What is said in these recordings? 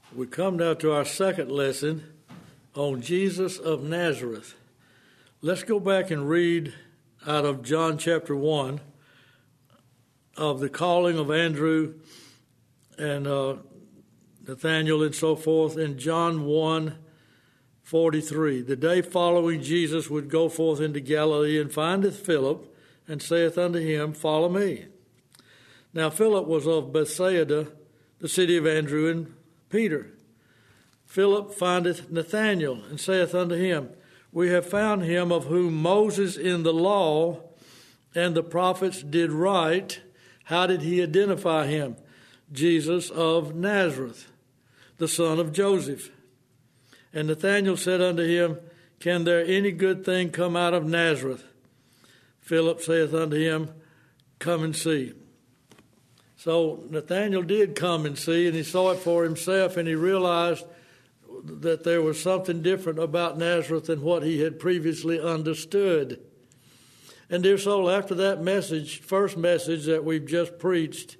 We come now to our second lesson on Jesus of Nazareth. Let's go back and read out of John chapter 1 of the calling of Andrew and Nathanael and so forth in John 1:43. The day following, Jesus would go forth into Galilee and findeth Philip and saith unto him, Follow me. Now Philip was of Bethsaida, the city of Andrew and Peter. Philip findeth Nathanael and saith unto him, We have found him of whom Moses in the law and the prophets did write. How did he identify him? Jesus of Nazareth, the son of Joseph. And Nathanael said unto him, Can there any good thing come out of Nazareth? Philip saith unto him, Come and see. So Nathanael did come and see, and he saw it for himself, and he realized that there was something different about Nazareth than what he had previously understood. And dear soul, after that message, first message that we've just preached,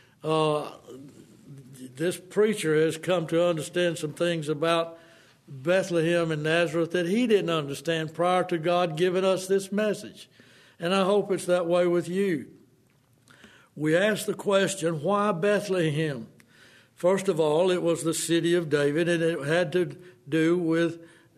this preacher has come to understand some things about Bethlehem and Nazareth that he didn't understand prior to God giving us this message. And I hope it's that way with you. We asked the question, why Bethlehem? First of all, it was the city of David, and it had to do with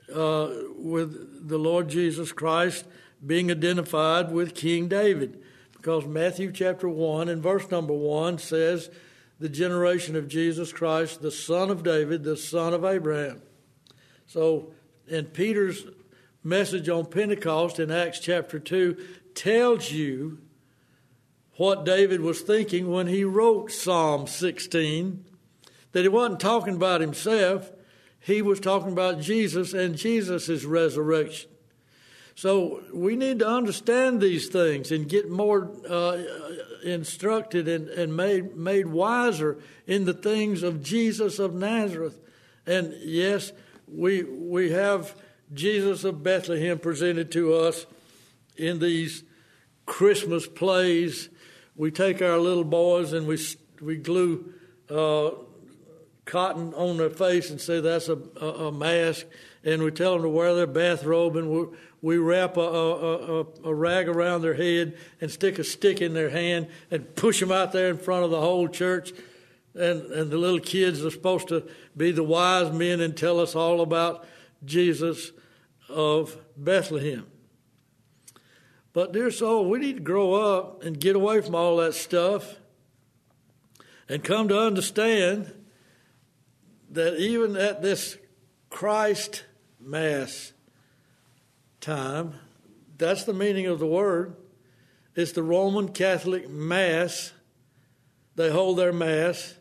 the Lord Jesus Christ being identified with King David, because Matthew chapter 1 and verse number 1 says, the generation of Jesus Christ, the son of David, the son of Abraham. So, in Peter's message on Pentecost in Acts chapter 2 tells you what David was thinking when he wrote Psalm 16, that he wasn't talking about himself, he was talking about Jesus and Jesus' resurrection. So we need to understand these things and get more instructed and made wiser in the things of Jesus of Nazareth. And yes, we have Jesus of Bethlehem presented to us in these Christmas plays. We take our little boys and we glue cotton on their face and say that's a mask, and we tell them to wear their bathrobe, and we wrap a rag around their head and stick a stick in their hand and push them out there in front of the whole church, and the little kids are supposed to be the wise men and tell us all about Jesus of Bethlehem. But dear soul, we need to grow up and get away from all that stuff and come to understand that even at this Christ Mass time, that's the meaning of the word. It's the Roman Catholic Mass. They hold their Mass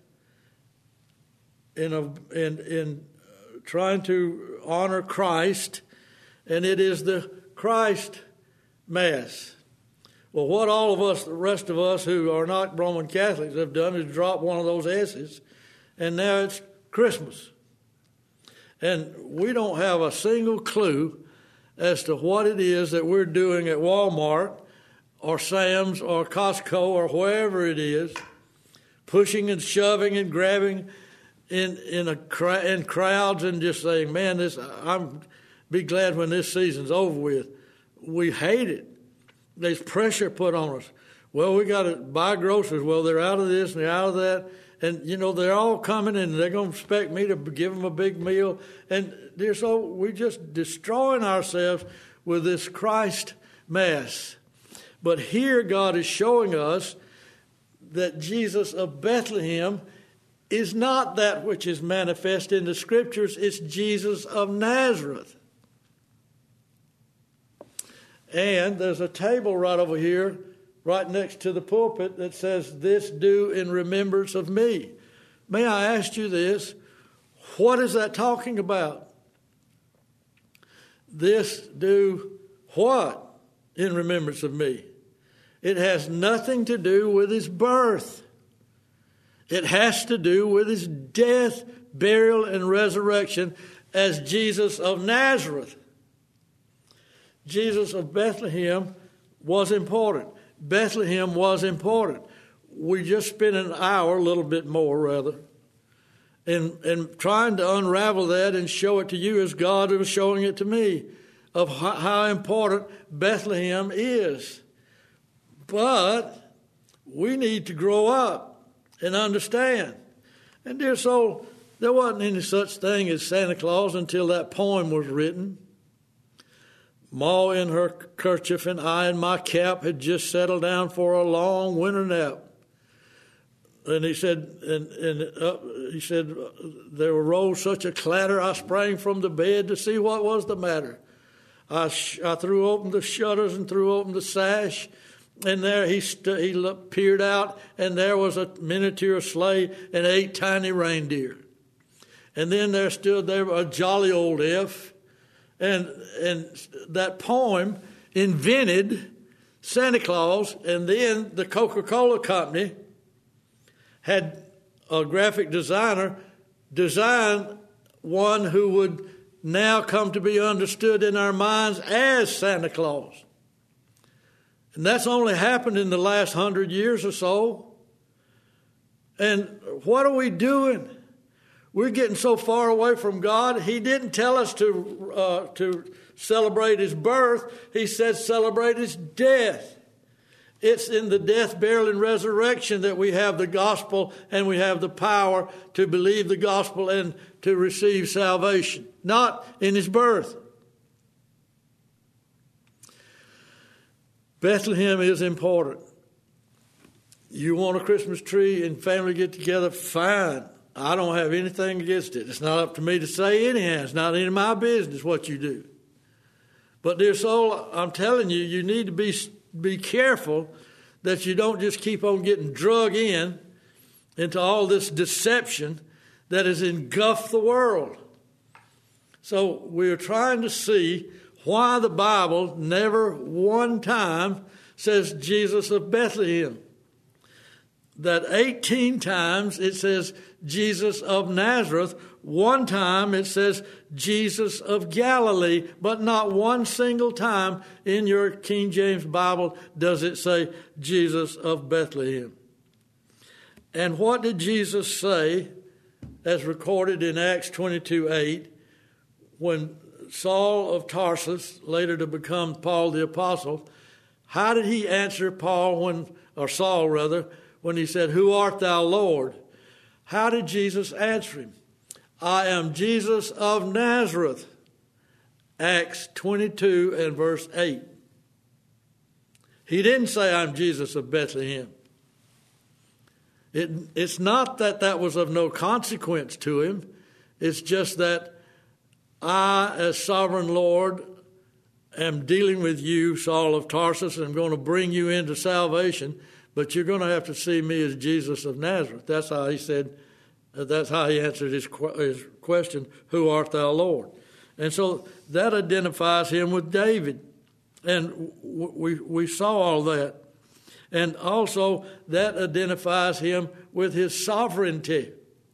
in trying to honor Christ, and it is the Christ Mass. Well, what all of us, the rest of us who are not Roman Catholics, have done is drop one of those S's, and now it's Christmas. And we don't have a single clue as to what it is that we're doing at Walmart or Sam's or Costco or wherever it is, pushing and shoving and grabbing in crowds and just saying, man, I'm be glad when this season's over with. We hate it. There's pressure put on us. Well, we got to buy groceries. Well, they're out of this and they're out of that. And, they're all coming and they're going to expect me to give them a big meal. And, dear soul, we're just destroying ourselves with this Christ Mass. But here God is showing us that Jesus of Bethlehem is not that which is manifest in the Scriptures. It's Jesus of Nazareth. And there's a table right over here, right next to the pulpit, that says, this do in remembrance of me. May I ask you this? What is that talking about? This do what in remembrance of me? It has nothing to do with his birth. It has to do with his death, burial, and resurrection as Jesus of Nazareth. Jesus of Bethlehem was important. Bethlehem was important. We just spent an hour, a little bit more rather, and trying to unravel that and show it to you as God was showing it to me, of how important Bethlehem is. But we need to grow up and understand. And dear soul, there wasn't any such thing as Santa Claus until that poem was written. Ma in her kerchief and I in my cap had just settled down for a long winter nap. And he said, there arose such a clatter, I sprang from the bed to see what was the matter. I threw open the shutters and threw open the sash, and there he peered out, and there was a miniature sleigh and 8 tiny reindeer. And then there stood there a jolly old elf, and that poem invented Santa Claus, and then the Coca-Cola Company had a graphic designer design one who would now come to be understood in our minds as Santa Claus. And that's only happened in the last 100 years or so. And what are we doing? We're getting so far away from God. He didn't tell us to celebrate his birth. He said celebrate his death. It's in the death, burial, and resurrection that we have the gospel and we have the power to believe the gospel and to receive salvation, not in his birth. Bethlehem is important. You want a Christmas tree and family get together, fine. I don't have anything against it. It's not up to me to say anyhow. It's not any of my business what you do. But dear soul, I'm telling you, you need to be careful that you don't just keep on getting drug into all this deception that has engulfed the world. So we're trying to see why the Bible never one time says Jesus of Bethlehem. That 18 times it says Jesus of Nazareth. One time it says Jesus of Galilee, but not one single time in your King James Bible does it say Jesus of Bethlehem. And what did Jesus say, as recorded in Acts 22:8, when Saul of Tarsus, later to become Paul the Apostle, how did he answer Saul when he said, "Who art thou, Lord?" How did Jesus answer him? "I am Jesus of Nazareth." Acts 22 and verse 8. He didn't say, "I'm Jesus of Bethlehem." It's not that was of no consequence to him. It's just that I, as sovereign Lord, am dealing with you, Saul of Tarsus, and I'm going to bring you into salvation, but you're going to have to see me as Jesus of Nazareth. That's how he said, that's how he answered his question, "Who art thou, Lord?" And so that identifies him with David. And we saw all that. And also that identifies him with his sovereignty.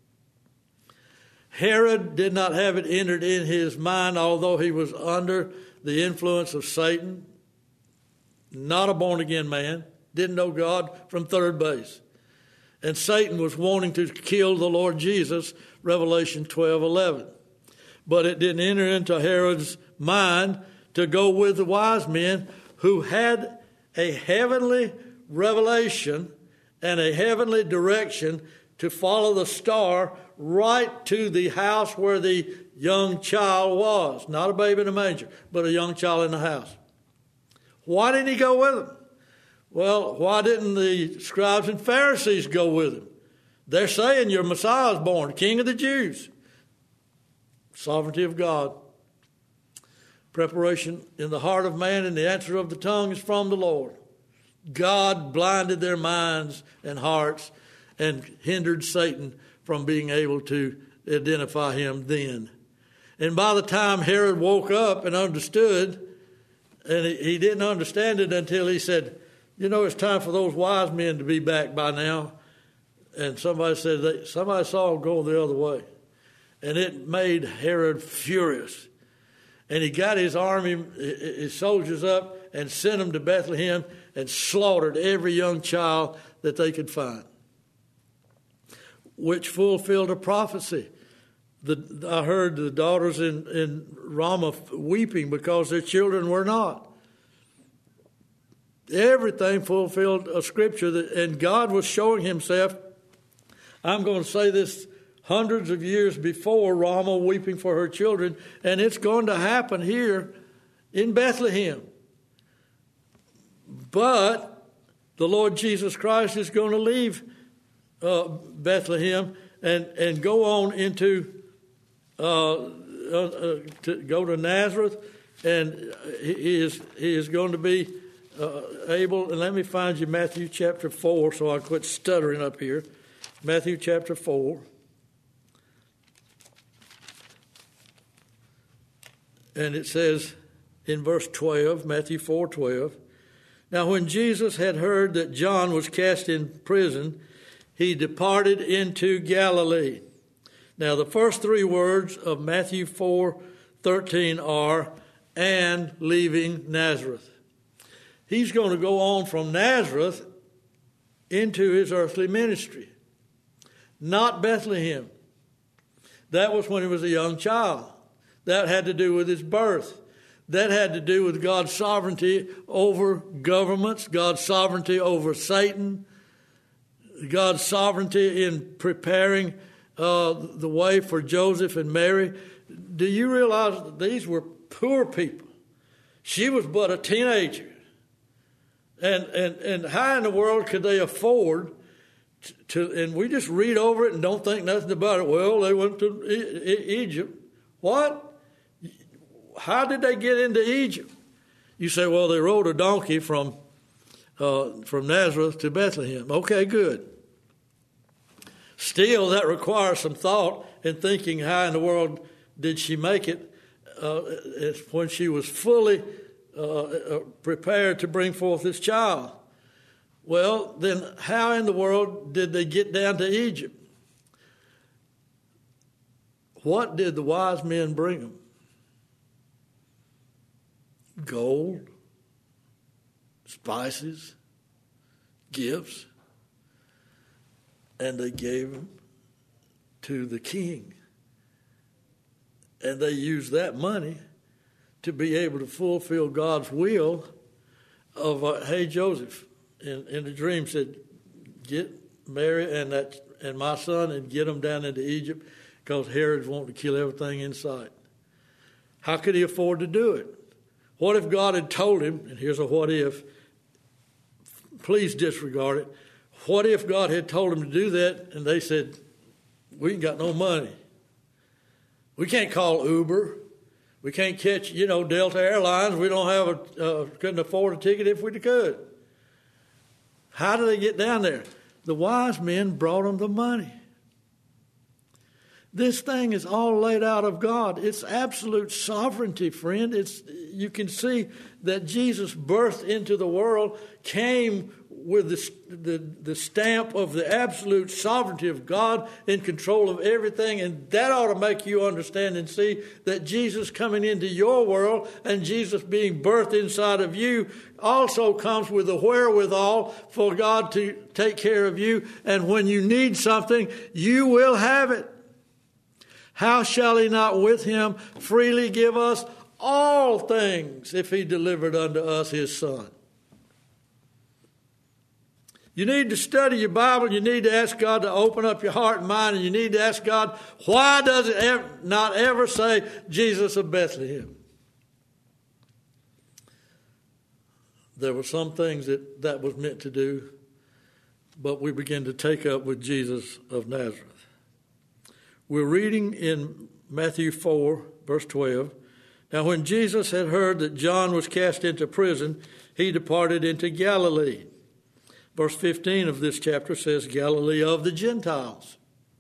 Herod did not have it entered in his mind, although he was under the influence of Satan, not a born-again man, didn't know God from third base. And Satan was wanting to kill the Lord Jesus, Revelation 12:11. But it didn't enter into Herod's mind to go with the wise men who had a heavenly revelation and a heavenly direction to follow the star right to the house where the young child was. Not a baby in a manger, but a young child in the house. Why didn't he go with them? Well, why didn't the scribes and Pharisees go with him? They're saying your Messiah is born, King of the Jews. Sovereignty of God. Preparation in the heart of man and the answer of the tongue is from the Lord. God blinded their minds and hearts and hindered Satan from being able to identify him then. And by the time Herod woke up and understood, and he didn't understand it until he said, it's time for those wise men to be back by now. And somebody said, somebody saw him go the other way. And it made Herod furious. And he got his army, his soldiers up and sent them to Bethlehem and slaughtered every young child that they could find. which fulfilled a prophecy. I heard the daughters in Ramah weeping because their children were not. Everything fulfilled a scripture, and God was showing himself. I'm going to say this hundreds of years before Ramah weeping for her children, and it's going to happen here in Bethlehem. But the Lord Jesus Christ is going to leave Bethlehem and go on into to go to Nazareth, and he is going to be able. And let me find you Matthew chapter 4, so I quit stuttering up here. Matthew chapter 4. And it says in verse 12, Matthew 4:12, now when Jesus had heard that John was cast in prison, he departed into Galilee. Now the first three words of Matthew 4:13 are, and leaving Nazareth. He's going to go on from Nazareth into his earthly ministry, not Bethlehem. That was when he was a young child. That had to do with his birth. That had to do with God's sovereignty over governments, God's sovereignty over Satan, God's sovereignty in preparing the way for Joseph and Mary. Do you realize that these were poor people? She was but a teenager. And how in the world could they afford to, and we just read over it and don't think nothing about it. Well, they went to Egypt. What? How did they get into Egypt? You say, well, they rode a donkey from Nazareth to Bethlehem. Okay, good. Still, that requires some thought and thinking, how in the world did she make it when she was fully prepared to bring forth this child? Well, then how in the world did they get down to Egypt? What did the wise men bring them? Gold, spices, gifts, and they gave them to the king. And they used that money to be able to fulfill God's will of, hey, Joseph, in the dream said, get Mary and my son and get them down into Egypt because Herod's wanting to kill everything in sight. How could he afford to do it? What if God had told him, and here's a what if, please disregard it. What if God had told him to do that and they said, we ain't got no money. We can't call Uber. We can't catch, Delta Airlines. We don't have couldn't afford a ticket if we could. How do they get down there? The wise men brought them the money. This thing is all laid out of God. It's absolute sovereignty, friend. You can see that Jesus' birth into the world came with the stamp of the absolute sovereignty of God in control of everything, and that ought to make you understand and see that Jesus coming into your world and Jesus being birthed inside of you also comes with the wherewithal for God to take care of you, and when you need something, you will have it. How shall he not with him freely give us all things if he delivered unto us his Son? You need to study your Bible. You need to ask God to open up your heart and mind. And you need to ask God, why does it not ever say Jesus of Bethlehem? There were some things that was meant to do, but we begin to take up with Jesus of Nazareth. We're reading in Matthew 4, verse 12. Now when Jesus had heard that John was cast into prison, he departed into Galilee. Verse 15 of this chapter says, Galilee of the Gentiles.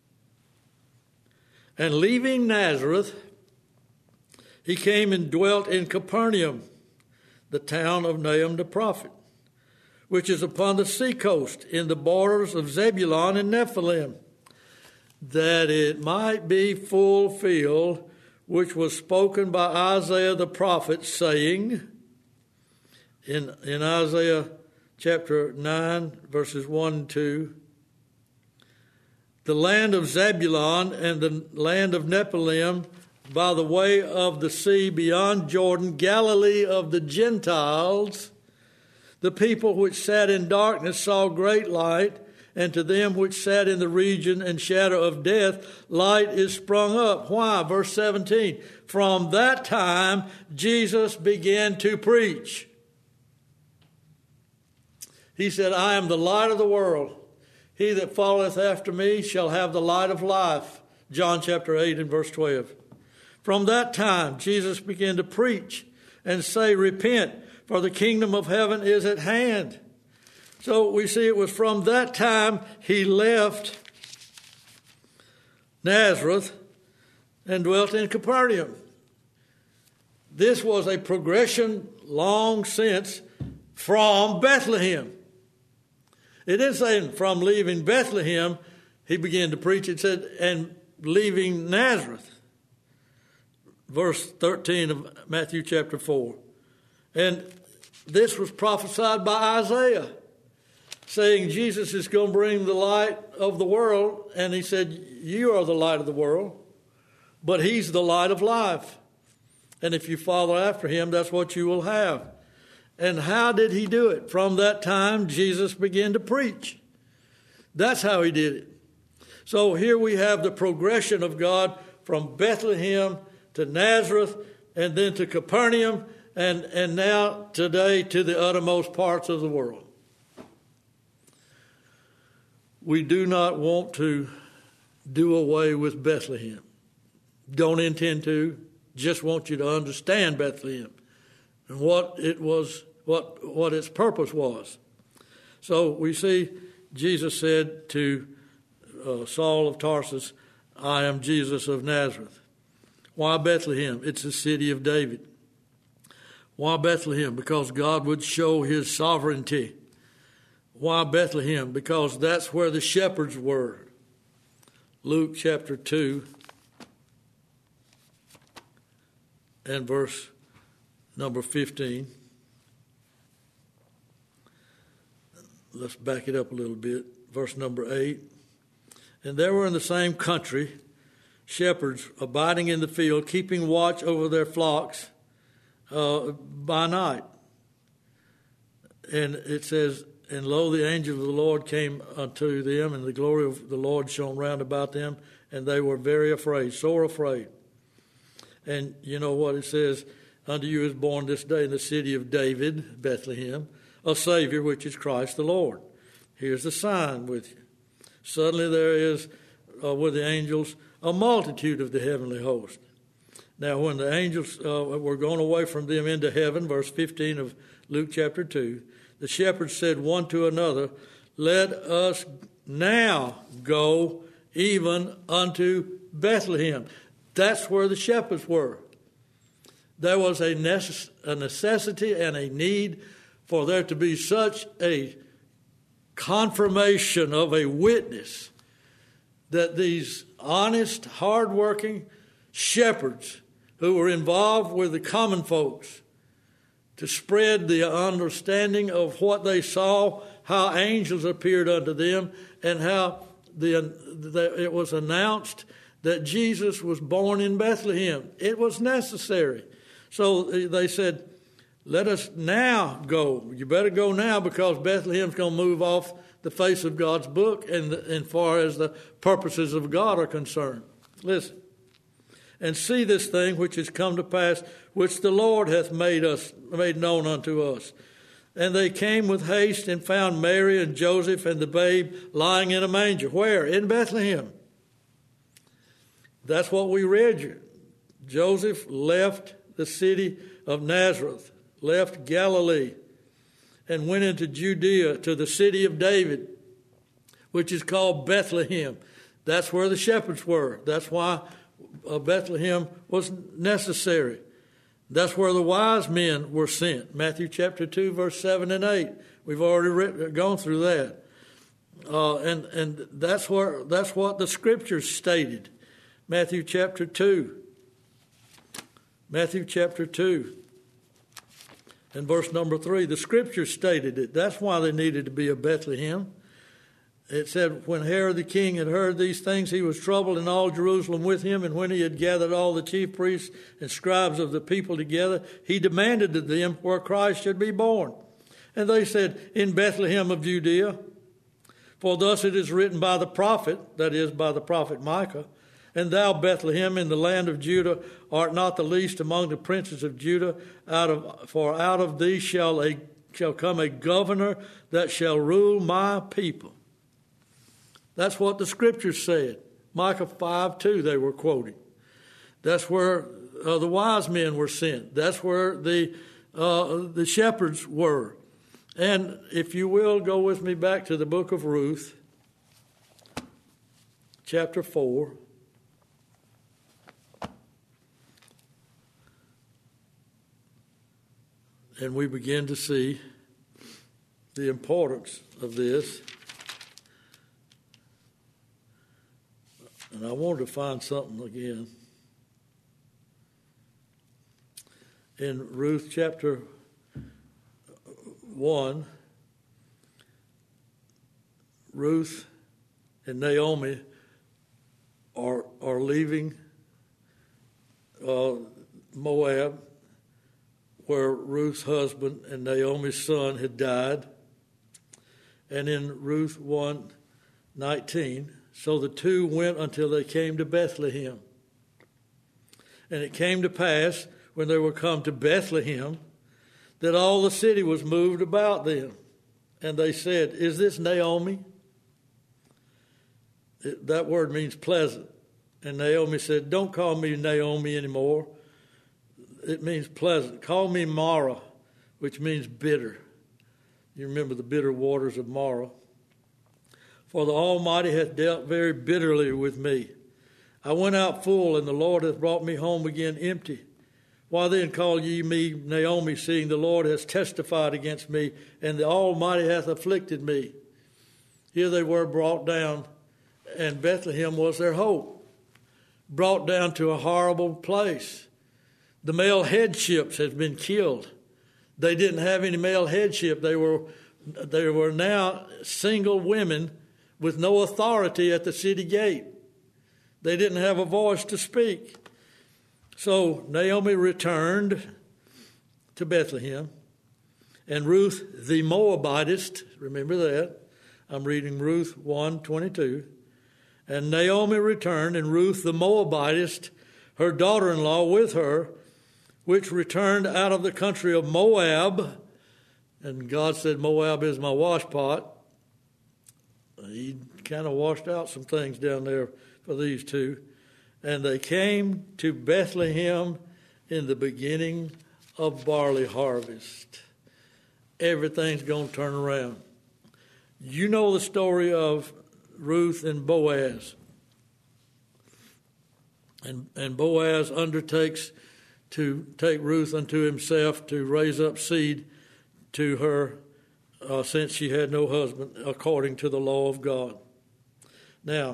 And leaving Nazareth, he came and dwelt in Capernaum, the town of Nahum the prophet, which is upon the seacoast in the borders of Zebulun and Nephthalim, that it might be fulfilled, which was spoken by Isaiah the prophet, saying, in Isaiah chapter 9, verses 1 and 2, the land of Zebulun and the land of Nephilim, by the way of the sea beyond Jordan, Galilee of the Gentiles. The people which sat in darkness saw great light, and to them which sat in the region and shadow of death, light is sprung up. Why? Verse 17. From that time Jesus began to preach. He said, I am the light of the world. He that followeth after me shall have the light of life. John chapter 8 and verse 12. From that time Jesus began to preach and say, repent, for the kingdom of heaven is at hand. So we see it was from that time he left Nazareth and dwelt in Capernaum. This was a progression long since from Bethlehem. It didn't say from leaving Bethlehem he began to preach. It said, and leaving Nazareth. Verse 13 of Matthew chapter 4. And this was prophesied by Isaiah, saying Jesus is going to bring the light of the world. And he said, you are the light of the world, but he's the light of life. And if you follow after him, that's what you will have. And how did he do it? From that time, Jesus began to preach. That's how he did it. So here we have the progression of God from Bethlehem to Nazareth, and then to Capernaum, and now today to the uttermost parts of the world. We do not want to do away with Bethlehem. Don't intend to. Just want you to understand Bethlehem and what it was, what its purpose was. So we see Jesus said to Saul of Tarsus, I am Jesus of Nazareth. Why Bethlehem? It's the city of David. Why Bethlehem? Because God would show his sovereignty. Why Bethlehem? Because that's where the shepherds were. Luke chapter 2 and verse number 15. Let's back it up a little bit. Verse number 8. And there were in the same country shepherds abiding in the field, keeping watch over their flocks by night. And it says, and lo, the angel of the Lord came unto them, and the glory of the Lord shone round about them, and they were very afraid, sore afraid. And you know what it says, unto you is born this day in the city of David, Bethlehem, a Savior, which is Christ the Lord. Here's the sign with you. Suddenly there is with the angels a multitude of the heavenly host. Now when the angels were gone away from them into heaven, verse 15 of Luke chapter 2, the shepherds said one to another, let us now go even unto Bethlehem. That's where the shepherds were. There was a necessity and a need for there to be such a confirmation of a witness that these honest, hard-working shepherds who were involved with the common folks to spread the understanding of what they saw, how angels appeared unto them, and how it was announced that Jesus was born in Bethlehem. It was necessary. So they said, let us now go. You better go now because Bethlehem's going to move off the face of God's book and far as the purposes of God are concerned. Listen. And see this thing which has come to pass, which the Lord hath made known unto us. And they came with haste and found Mary and Joseph and the babe lying in a manger. Where? In Bethlehem. That's what we read you. Joseph left the city of Nazareth, left Galilee, and went into Judea to the city of David, which is called Bethlehem. That's where the shepherds were. That's why Bethlehem was necessary. That's where the wise men were sent. Matthew chapter 2, verse 7 and 8. We've already gone through that. And that's what the scriptures stated. Matthew chapter 2. Matthew chapter 2 and verse number 3. The scriptures stated it. That's why they needed to be a Bethlehem. it said, when Herod the king had heard these things, he was troubled, and all Jerusalem with him. And when he had gathered all the chief priests and scribes of the people together, he demanded of them where Christ should be born. And they said, in Bethlehem of Judea. For thus it is written by the prophet, that is, by the prophet Micah, and thou, Bethlehem, in the land of Judah, art not the least among the princes of Judah. For out of thee shall come a governor that shall rule my people. That's what the scriptures said. Micah 5:2 they were quoting. That's where the wise men were sent. That's where the shepherds were. And if you will, go with me back to the book of Ruth, chapter 4. And we begin to see the importance of this. And I wanted to find something again. In Ruth chapter 1, Ruth and Naomi are leaving Moab, where Ruth's husband and Naomi's son had died. And in Ruth 1:19, so the two went until they came to Bethlehem. And it came to pass, when they were come to Bethlehem, that all the city was moved about them. And they said, is this Naomi? That word means pleasant. And Naomi said, don't call me Naomi anymore. It means pleasant. Call me Mara, which means bitter. You remember the bitter waters of Mara. For the Almighty hath dealt very bitterly with me. I went out full, and the Lord hath brought me home again empty. Why then call ye me Naomi, seeing the Lord has testified against me, and the Almighty hath afflicted me? Here they were brought down, and Bethlehem was their hope. Brought down to a horrible place. The male headships had been killed. They didn't have any male headship. They were now single women with no authority at the city gate. They didn't have a voice to speak. So Naomi returned to Bethlehem, and Ruth the Moabitess, remember that, I'm reading Ruth 1:22, and Naomi returned, and Ruth the Moabitess, her daughter-in-law with her, which returned out of the country of Moab. And God said, Moab is my washpot. He kind of washed out some things down there for these two. And they came to Bethlehem in the beginning of barley harvest. Everything's going to turn around. You know the story of Ruth and Boaz. And Boaz undertakes to take Ruth unto himself to raise up seed to her since she had no husband, according to the law of God. Now,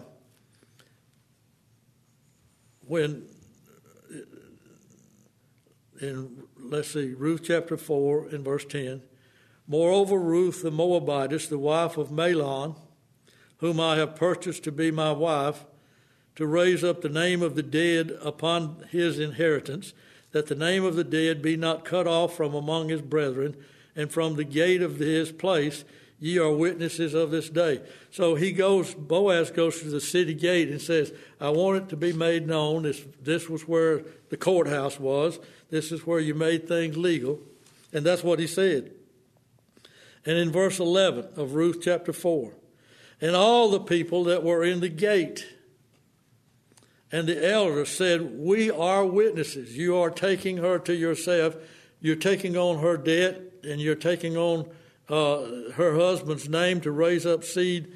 Ruth chapter 4 and verse 10. Moreover, Ruth the Moabitess, the wife of Mahlon, whom I have purchased to be my wife, to raise up the name of the dead upon his inheritance, that the name of the dead be not cut off from among his brethren, and from the gate of his place ye are witnesses of this day. So Boaz goes to the city gate and says, I want it to be made known. This was where the courthouse was. This is where you made things legal. And that's what he said. And in verse 11 of Ruth chapter 4, and all the people that were in the gate and the elders said, we are witnesses. You are taking her to yourself. You're taking on her debt, and you're taking on her husband's name to raise up seed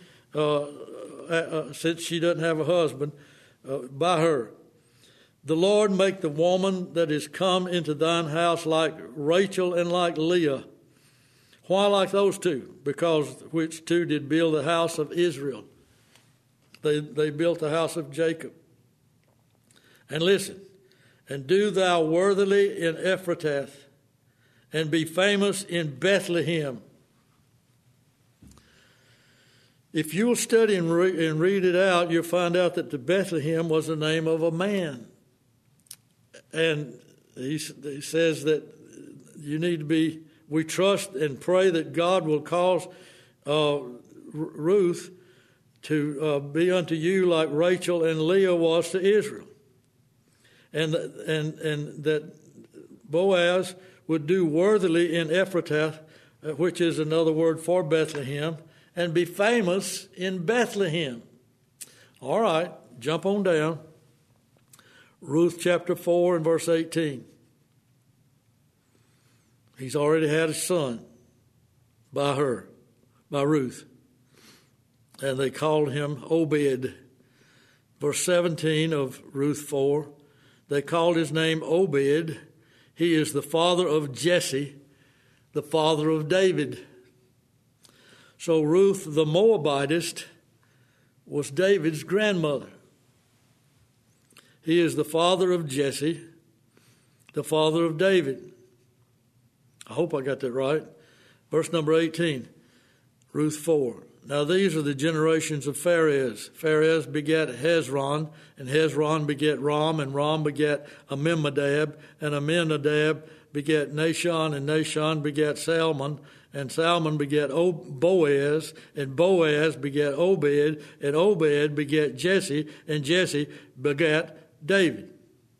since she doesn't have a husband by her. The Lord make the woman that is come into thine house like Rachel and like Leah. Why like those two? Because which two did build the house of Israel. They built the house of Jacob. And listen, and do thou worthily in Ephrathah, and be famous in Bethlehem. If you'll study and read it out, you'll find out that the Bethlehem was the name of a man. And he says that we trust and pray that God will cause Ruth to be unto you like Rachel and Leah was to Israel. And that Boaz would do worthily in Ephratah, which is another word for Bethlehem, and be famous in Bethlehem. All right, jump on down. Ruth chapter 4 and verse 18. He's already had a son by Ruth. And they called him Obed. Verse 17 of Ruth 4, they called his name Obed. He is the father of Jesse, the father of David. So Ruth the Moabitess was David's grandmother. He is the father of Jesse, the father of David. I hope I got that right. Verse number 18, Ruth 4. Now these are the generations of Pharez. Pharez begat Hezron, and Hezron begat Ram, and Ram begat Amminadab, and Amminadab begat Nahshon, and Nahshon begat Salmon, and Salmon begat Boaz, and Boaz begat Obed, and Obed begat Jesse, and Jesse begat David.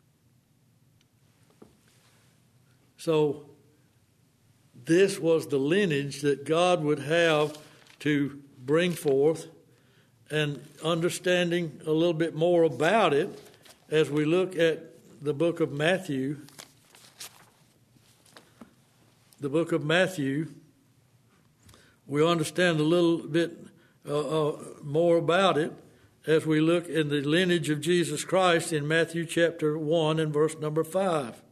So this was the lineage that God would have to bring forth, and understanding a little bit more about it as we look at the book of Matthew. The book of Matthew, we'll understand a little bit more about it as we look in the lineage of Jesus Christ in Matthew chapter 1 and verse number 5.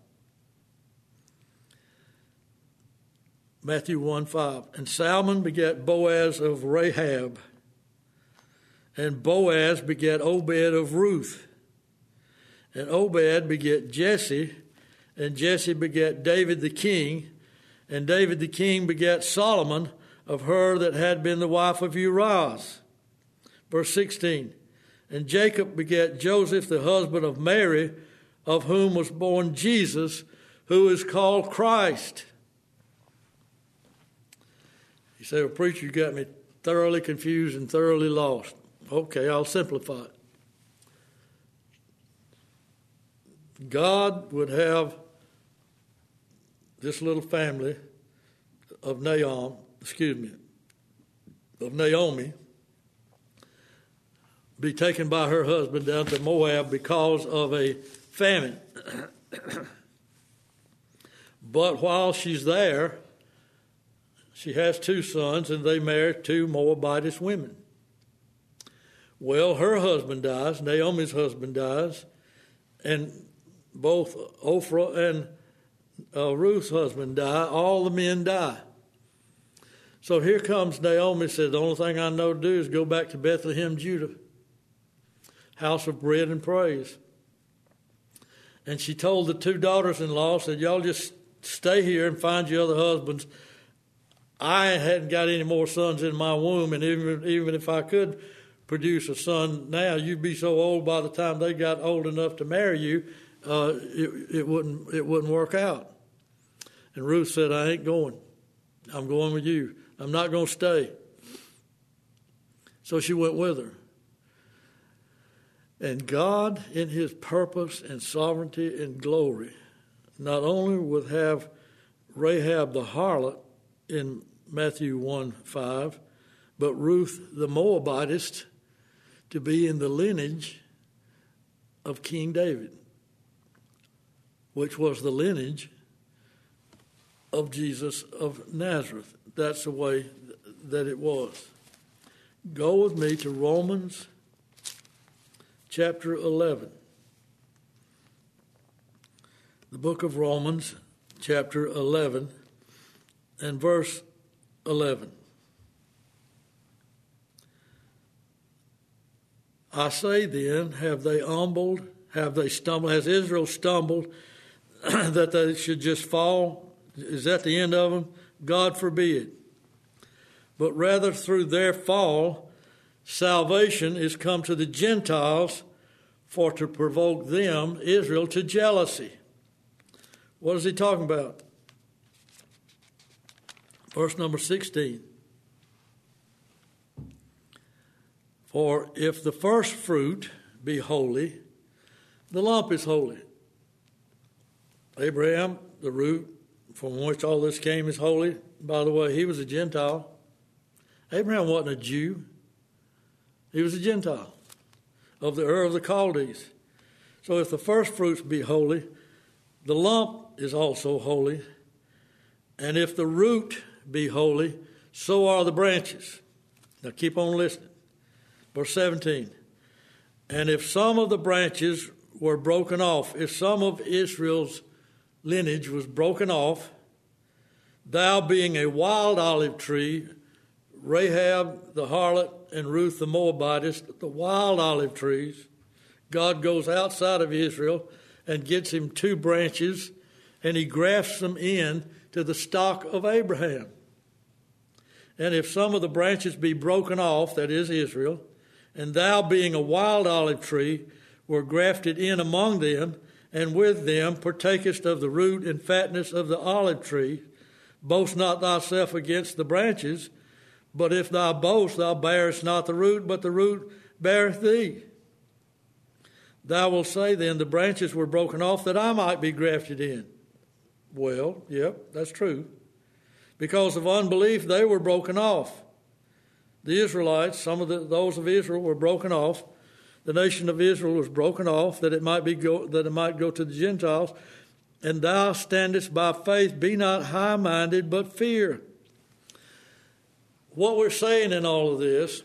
Matthew 1:5. And Salmon begat Boaz of Rahab, and Boaz begat Obed of Ruth, and Obed begat Jesse, and Jesse begat David the king, and David the king begat Solomon of her that had been the wife of Uriah. Verse 16. And Jacob begat Joseph the husband of Mary, of whom was born Jesus, who is called Christ. You say, well, preacher, you got me thoroughly confused and thoroughly lost. Okay, I'll simplify it. God would have this little family of Naomi, be taken by her husband down to Moab because of a famine. But while she's there, she has two sons, and they marry two Moabitess women. Well, her husband dies, Naomi's husband dies, and both Ophrah and Ruth's husband die. All the men die. So here comes Naomi, says, the only thing I know to do is go back to Bethlehem, Judah, house of bread and praise. And she told the two daughters-in-law, said, y'all just stay here and find your other husbands. I hadn't got any more sons in my womb, and even if I could produce a son now, you'd be so old by the time they got old enough to marry you, it wouldn't work out. And Ruth said, I ain't going. I'm going with you. I'm not going to stay. So she went with her. And God, in his purpose and sovereignty and glory, not only would have Rahab the harlot in Matthew 1:5, but Ruth the Moabitess to be in the lineage of King David, which was the lineage of Jesus of Nazareth. That's the way that it was. Go with me to Romans chapter 11. The book of Romans chapter 11 and verse 11. I say then, have they stumbled? Has Israel stumbled that they should just fall? Is that the end of them? God forbid. But rather through their fall, salvation is come to the Gentiles for to provoke them, Israel, to jealousy. What is he talking about? Verse number 16. For if the first fruit be holy, the lump is holy. Abraham, the root from which all this came, is holy. By the way, he was a Gentile. Abraham wasn't a Jew. He was a Gentile of the Ur of the Chaldees. So if the first fruits be holy, the lump is also holy. And if the root be holy, so are the branches. Now keep on listening. Verse 17. And if some of the branches were broken off, if some of Israel's lineage was broken off, thou being a wild olive tree, Rahab the harlot and Ruth the Moabitess, the wild olive trees, God goes outside of Israel and gets him 2 branches, and he grafts them in to the stock of Abraham. And if some of the branches be broken off, that is Israel, and thou being a wild olive tree were grafted in among them, and with them partakest of the root and fatness of the olive tree, boast not thyself against the branches, but if thou boast, thou bearest not the root, but the root beareth thee. Thou wilt say then, the branches were broken off that I might be grafted in. Well, yep, that's true. Because of unbelief, they were broken off. The Israelites, some of those of Israel were broken off. The nation of Israel was broken off that it might go to the Gentiles. And thou standest by faith, be not high-minded, but fear. What we're saying in all of this,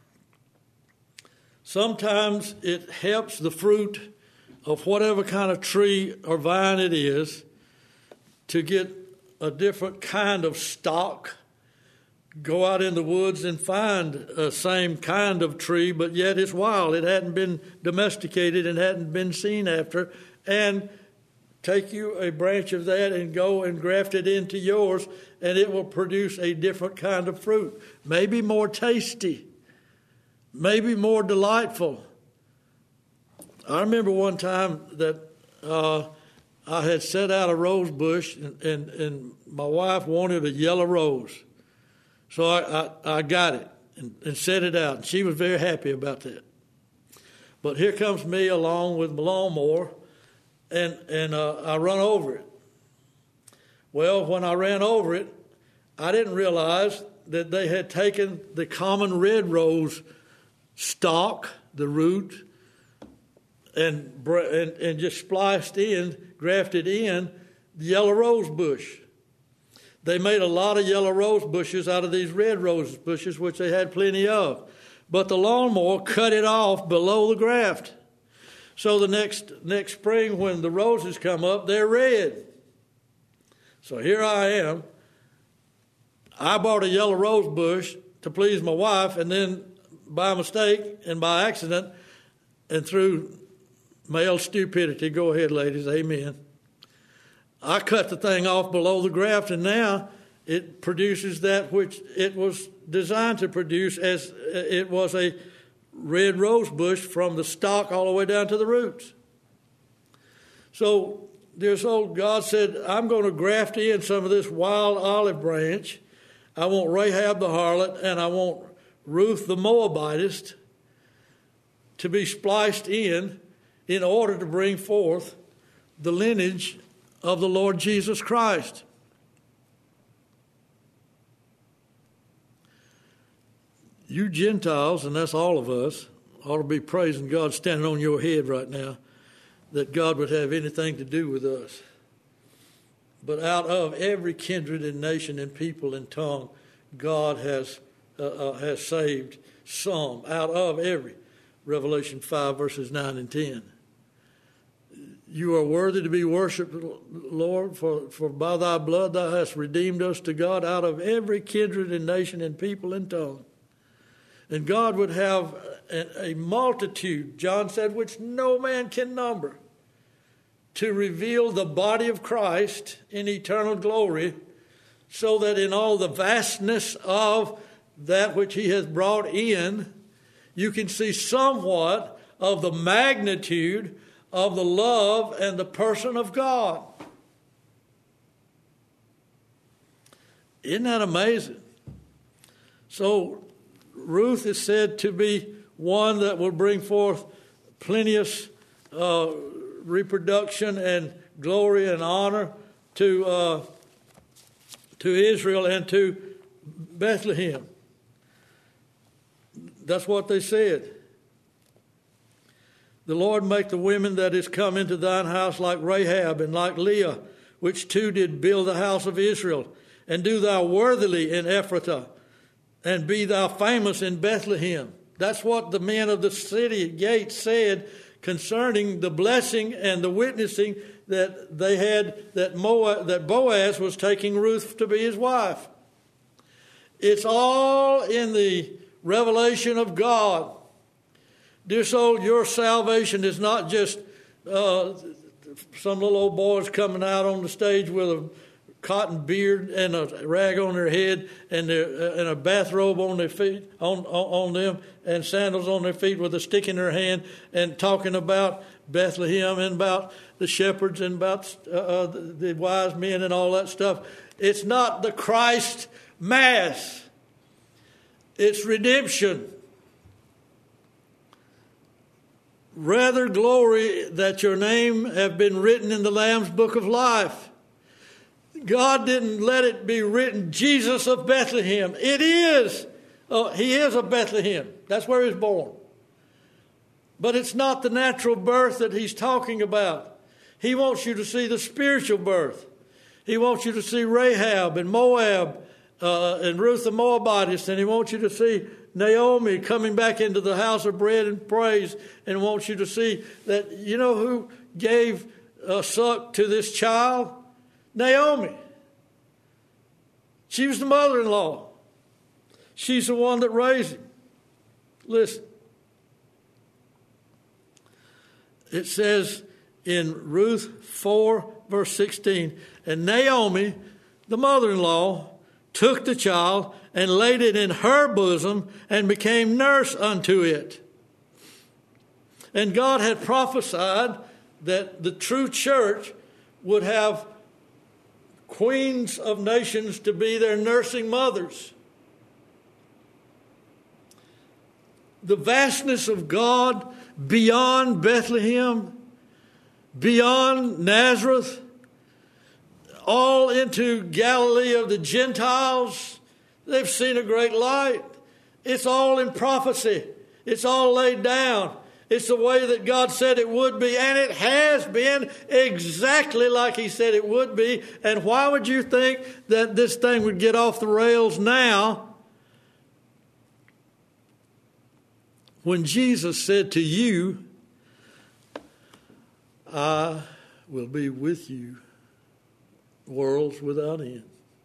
sometimes it helps the fruit of whatever kind of tree or vine it is to get a different kind of stock. Go out in the woods and find a same kind of tree, but yet it's wild. It hadn't been domesticated and hadn't been seen after. And take you a branch of that and go and graft it into yours, and it will produce a different kind of fruit. Maybe more tasty. Maybe more delightful. I remember one time that I had set out a rose bush, and my wife wanted a yellow rose. So I got it and set it out, and she was very happy about that. But here comes me along with my lawnmower, and I run over it. Well, when I ran over it, I didn't realize that they had taken the common red rose stalk, the root, and just spliced in, grafted in the yellow rose bush. They made a lot of yellow rose bushes out of these red rose bushes, which they had plenty of. But the lawnmower cut it off below the graft. So the next spring when the roses come up, they're red. So here I am. I bought a yellow rose bush to please my wife, and then by mistake and by accident and through male stupidity, go ahead, ladies, amen, I cut the thing off below the graft, and now it produces that which it was designed to produce, as it was a red rose bush from the stalk all the way down to the roots. So, dear soul, God said, I'm going to graft in some of this wild olive branch. I want Rahab the harlot, and I want Ruth the Moabitess to be spliced in order to bring forth the lineage of the Lord Jesus Christ. You Gentiles, and that's all of us, ought to be praising God standing on your head right now that God would have anything to do with us. But out of every kindred and nation and people and tongue, God has saved some. Out of every. Revelation 5, verses 9 and 10. You are worthy to be worshipped, Lord, for by thy blood thou hast redeemed us to God out of every kindred and nation and people and tongue. And God would have a multitude, John said, which no man can number, to reveal the body of Christ in eternal glory, so that in all the vastness of that which he has brought in, you can see somewhat of the magnitude of the love and the person of God. Isn't that amazing? So Ruth is said to be one that will bring forth plenteous reproduction and glory and honor to Israel and to Bethlehem. That's what they said. The Lord make the women that is come into thine house like Rahab and like Leah, which two did build the house of Israel. And do thou worthily in Ephratah, and be thou famous in Bethlehem. That's what the men of the city gate said concerning the blessing and the witnessing that they had, that Boaz was taking Ruth to be his wife. It's all in the revelation of God. Dear soul, your salvation is not just some little old boys coming out on the stage with a cotton beard and a rag on their head and a bathrobe on their feet, on them, and sandals on their feet with a stick in their hand, and talking about Bethlehem and about the shepherds and about the wise men and all that stuff. It's not the Christ Mass. It's redemption. Rather glory that your name have been written in the Lamb's book of life. God didn't let it be written Jesus of Bethlehem. It is. He is of Bethlehem. That's where he was born. But it's not the natural birth that he's talking about. He wants you to see the spiritual birth. He wants you to see Rahab and Moab and Ruth the Moabitess, and he wants you to see Naomi coming back into the house of bread and praise, and wants you to see that, you know who gave suck to this child? Naomi. She was the mother-in-law. She's the one that raised him. Listen. It says in Ruth 4, verse 16, and Naomi, the mother-in-law, took the child and laid it in her bosom and became nurse unto it. And God had prophesied that the true church would have queens of nations to be their nursing mothers. The vastness of God beyond Bethlehem, beyond Nazareth, all into Galilee of the Gentiles. They've seen a great light. It's all in prophecy. It's all laid down. It's the way that God said it would be, and it has been exactly like he said it would be. And why would you think that this thing would get off the rails now when Jesus said to you, I will be with you worlds without end.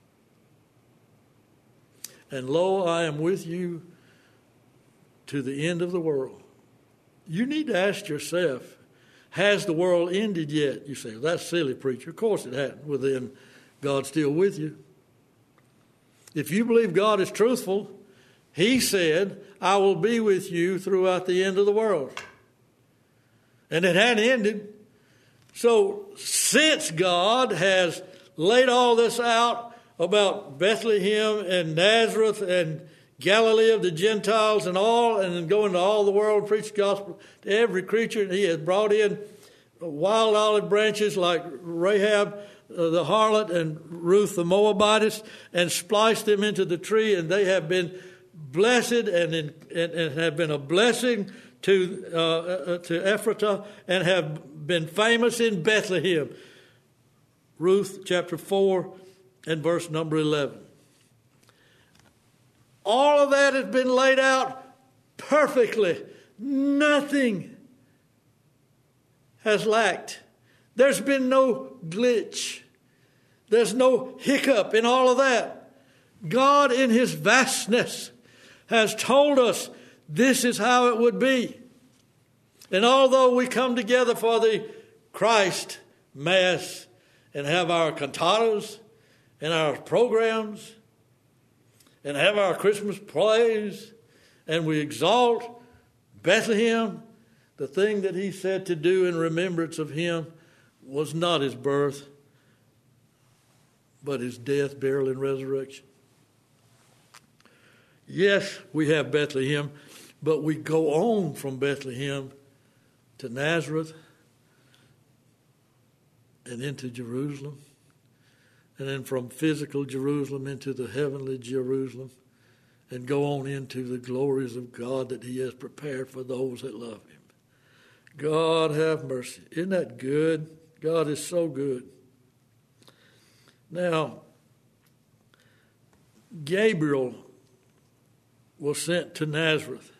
And lo, I am with you to the end of the world. You need to ask yourself, has the world ended yet? You say, that's silly, preacher. Of course it hasn't. Well, then God's still with you. If you believe God is truthful, he said, I will be with you throughout the end of the world. And it hadn't ended. So since God has laid all this out about Bethlehem and Nazareth and Galilee of the Gentiles and all, and then go into all the world, preach the gospel to every creature. He has brought in wild olive branches like Rahab the harlot and Ruth the Moabitess and spliced them into the tree, and they have been blessed and have been a blessing to Ephratah and have been famous in Bethlehem. Ruth chapter 4 and verse number 11. All of that has been laid out perfectly. Nothing has lacked. There's been no glitch. There's no hiccup in all of that. God in his vastness has told us this is how it would be. And although we come together for the Christ Mass and have our cantatas and our programs and have our Christmas plays, and we exalt Bethlehem, the thing that he said to do in remembrance of him was not his birth, but his death, burial, and resurrection. Yes, we have Bethlehem, but we go on from Bethlehem to Nazareth and into Jerusalem, and then from physical Jerusalem into the heavenly Jerusalem, and go on into the glories of God that he has prepared for those that love him. God have mercy. Isn't that good? God is so good. Now, Gabriel was sent to Nazareth.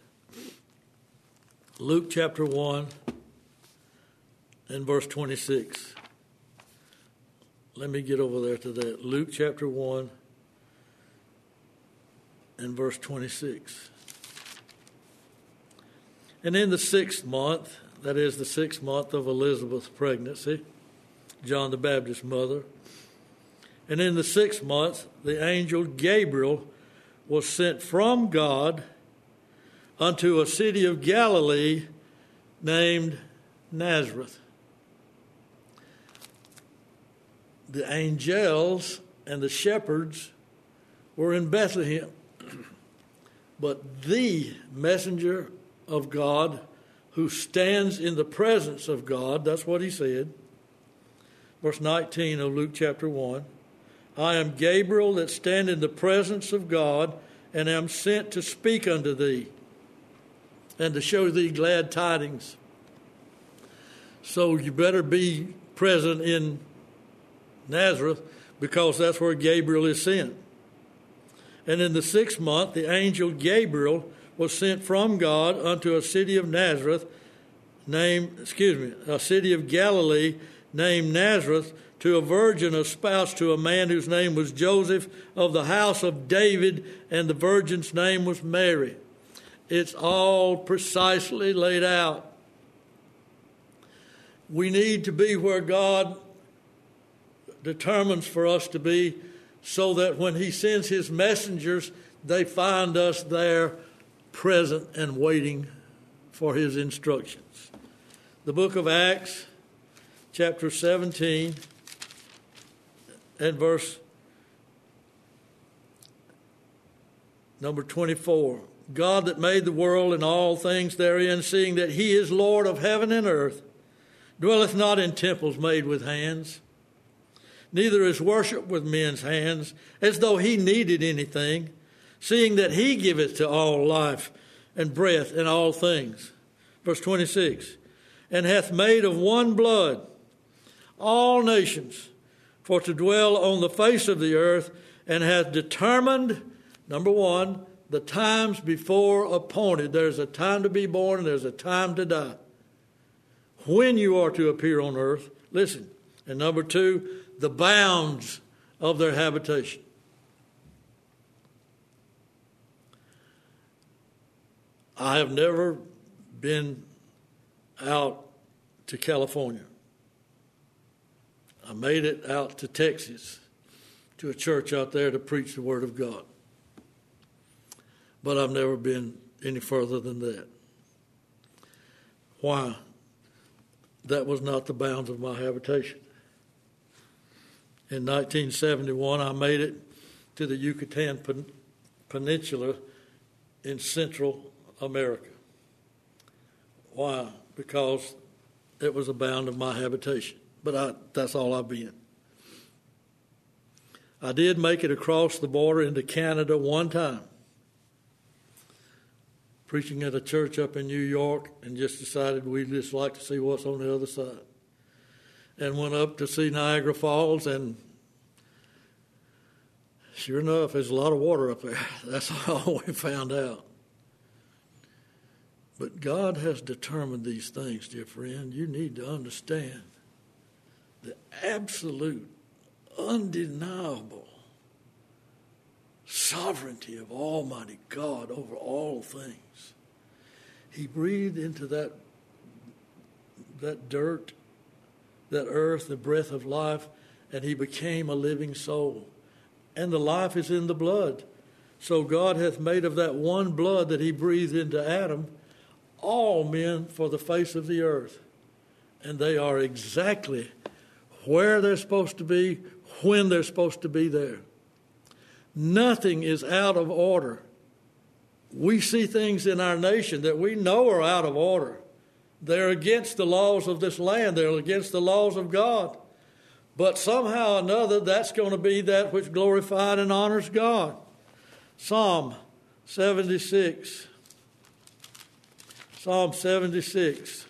Luke chapter 1 and verse 26. Let me get over there to that. Luke chapter 1 and verse 26. And in the 6th month, that is the 6th month of Elizabeth's pregnancy, John the Baptist's mother, and in the 6th month, the angel Gabriel was sent from God unto a city of Galilee named Nazareth. The angels and the shepherds were in Bethlehem, but the messenger of God who stands in the presence of God, that's what he said. Verse 19 of Luke chapter 1, I am Gabriel that stand in the presence of God, and am sent to speak unto thee, and to show thee glad tidings. So you better be present in Nazareth, because that's where Gabriel is sent. And in the 6th month, the angel Gabriel was sent from God unto a city of Nazareth, a city of Galilee named Nazareth, to a virgin espoused to a man whose name was Joseph of the house of David, and the virgin's name was Mary. It's all precisely laid out. We need to be where God determines for us to be, so that when he sends his messengers, they find us there present and waiting for his instructions. The book of Acts, chapter 17, and verse number 24. God that made the world and all things therein, seeing that he is Lord of heaven and earth, dwelleth not in temples made with hands, neither is worship with men's hands, as though he needed anything, seeing that he giveth to all life and breath and all things. Verse 26, and hath made of one blood all nations for to dwell on the face of the earth, and hath determined, number one, the times before appointed. There's a time to be born and there's a time to die. When you are to appear on earth, listen. And number two, the bounds of their habitation. I have never been out to California. I made it out to Texas, to a church out there to preach the Word of God. But I've never been any further than that. Why? That was not the bounds of my habitation. In 1971, I made it to the Yucatan Peninsula in Central America. Why? Because it was a bound of my habitation. But that's all I've been. I did make it across the border into Canada one time, preaching at a church up in New York, and just decided we'd just like to see what's on the other side. And went up to see Niagara Falls, and sure enough, there's a lot of water up there. That's all we found out. But God has determined these things, dear friend. You need to understand the absolute, undeniable sovereignty of Almighty God over all things. He breathed into that dirt, that earth, the breath of life, and he became a living soul. And the life is in the blood. So God hath made of that one blood that he breathed into Adam all men for the face of the earth. And they are exactly where they're supposed to be, when they're supposed to be there. Nothing is out of order. We see things in our nation that we know are out of order. They're against the laws of this land. They're against the laws of God. But somehow or another, that's going to be that which glorifies and honors God. Psalm 76. Psalm 76.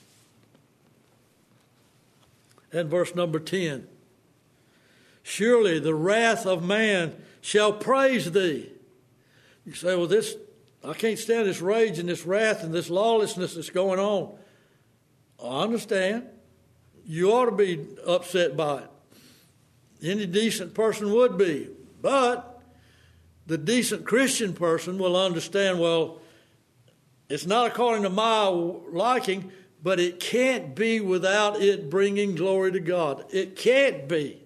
And verse number 10. Surely the wrath of man shall praise thee. You say, well, I can't stand this rage and this wrath and this lawlessness that's going on. I understand. You ought to be upset by it. Any decent person would be. But the decent Christian person will understand, well, it's not according to my liking, but it can't be without it bringing glory to God. It can't be.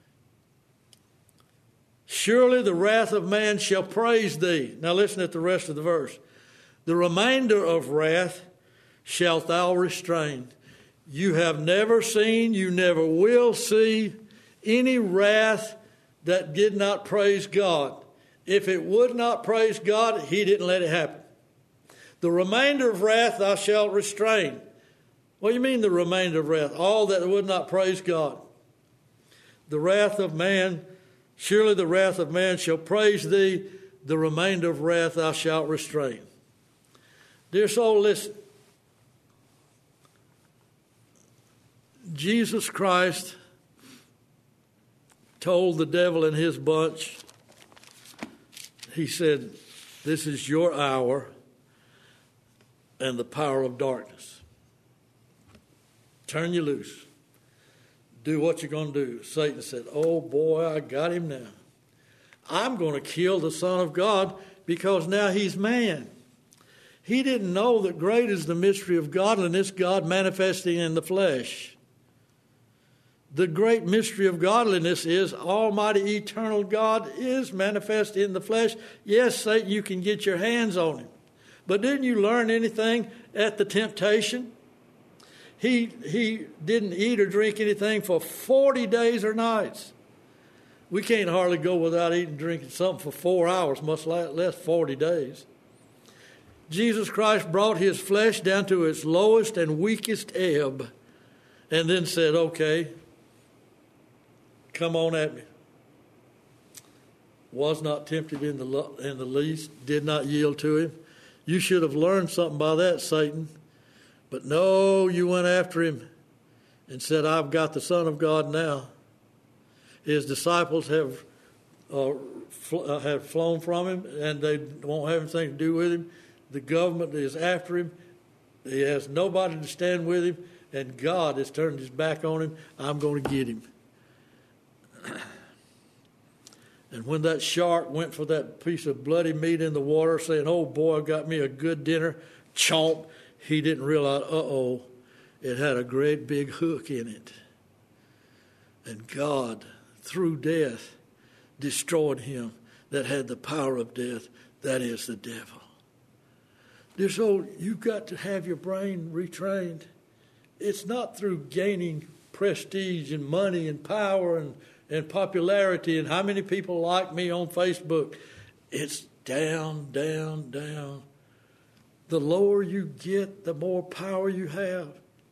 Surely the wrath of man shall praise thee. Now listen at the rest of the verse. The remainder of wrath shalt thou restrain. You have never seen, you never will see any wrath that did not praise God. If it would not praise God, he didn't let it happen. The remainder of wrath thou shalt restrain. What do you mean the remainder of wrath? All that would not praise God. The wrath of man, surely the wrath of man shall praise thee. The remainder of wrath thou shalt restrain. Dear soul, listen. Jesus Christ told the devil and his bunch, he said, this is your hour and the power of darkness. Turn you loose. Do what you're going to do. Satan said, oh boy, I got him now. I'm going to kill the Son of God because now he's man. He didn't know that great is the mystery of godliness, God manifesting in the flesh. The great mystery of godliness is Almighty Eternal God is manifest in the flesh. Yes, Satan, you can get your hands on him. But didn't you learn anything at the temptation? He didn't eat or drink anything for 40 days or nights. We can't hardly go without eating and drinking something for 4 hours, much less 40 days. Jesus Christ brought his flesh down to its lowest and weakest ebb and then said, okay, come on at me. Was not tempted in the least, did not yield to him. You should have learned something by that, Satan. But no, you went after him and said, I've got the Son of God now. His disciples have flown from him, and they won't have anything to do with him. The government is after him. He has nobody to stand with him, and God has turned his back on him. I'm going to get him. And when that shark went for that piece of bloody meat in the water, saying, oh boy, I got me a good dinner, chomp, he didn't realize, it had a great big hook in it. And God, through death, destroyed him that had the power of death, that is the devil. Dear soul, you've got to have your brain retrained. It's not through gaining prestige and money and power and popularity and how many people like me on Facebook. It's down, down, down. The lower you get, the more power you have.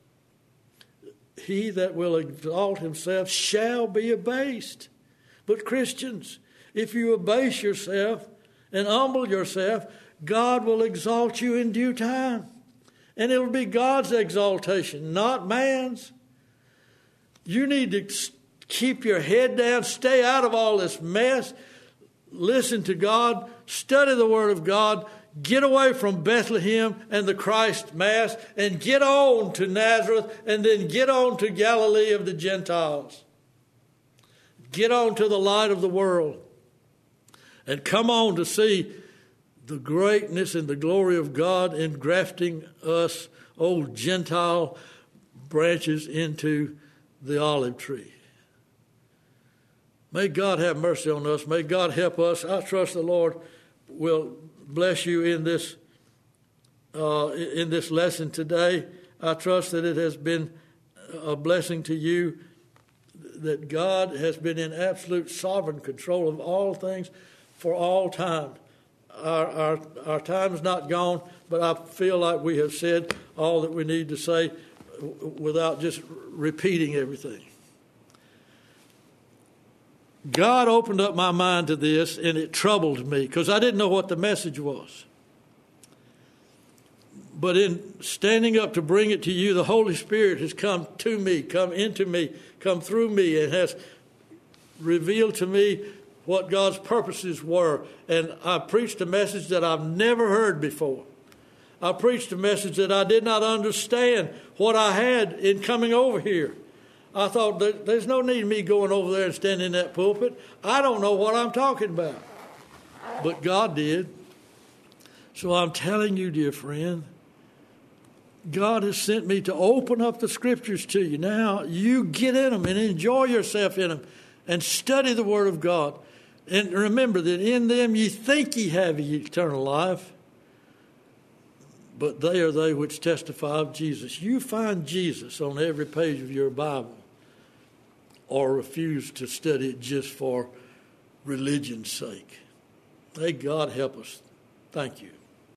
He that will exalt himself shall be abased. But Christians, if you abase yourself and humble yourself, God will exalt you in due time. And it will be God's exaltation, not man's. You need to keep your head down, stay out of all this mess, listen to God, study the Word of God, get away from Bethlehem and the Christ Mass, and get on to Nazareth, and then get on to Galilee of the Gentiles. Get on to the light of the world, and come on to see the greatness and the glory of God engrafting us, old Gentile branches, into the olive tree. May God have mercy on us. May God help us. I trust the Lord will bless you in this in this lesson today. I trust that it has been a blessing to you, that God has been in absolute sovereign control of all things for all time. Our time is not gone, but I feel like we have said all that we need to say without just repeating everything. God opened up my mind to this, and it troubled me because I didn't know what the message was. But in standing up to bring it to you, the Holy Spirit has come to me, come into me, come through me, and has revealed to me what God's purposes were. And I preached a message that I've never heard before. I preached a message that I did not understand what I had in coming over here. I thought, there's no need of me going over there and standing in that pulpit. I don't know what I'm talking about. But God did. So I'm telling you, dear friend, God has sent me to open up the Scriptures to you. Now, you get in them and enjoy yourself in them and study the Word of God. And remember that in them ye think ye have eternal life, but they are they which testify of Jesus. You find Jesus on every page of your Bible, or refuse to study it just for religion's sake. May God help us. Thank you.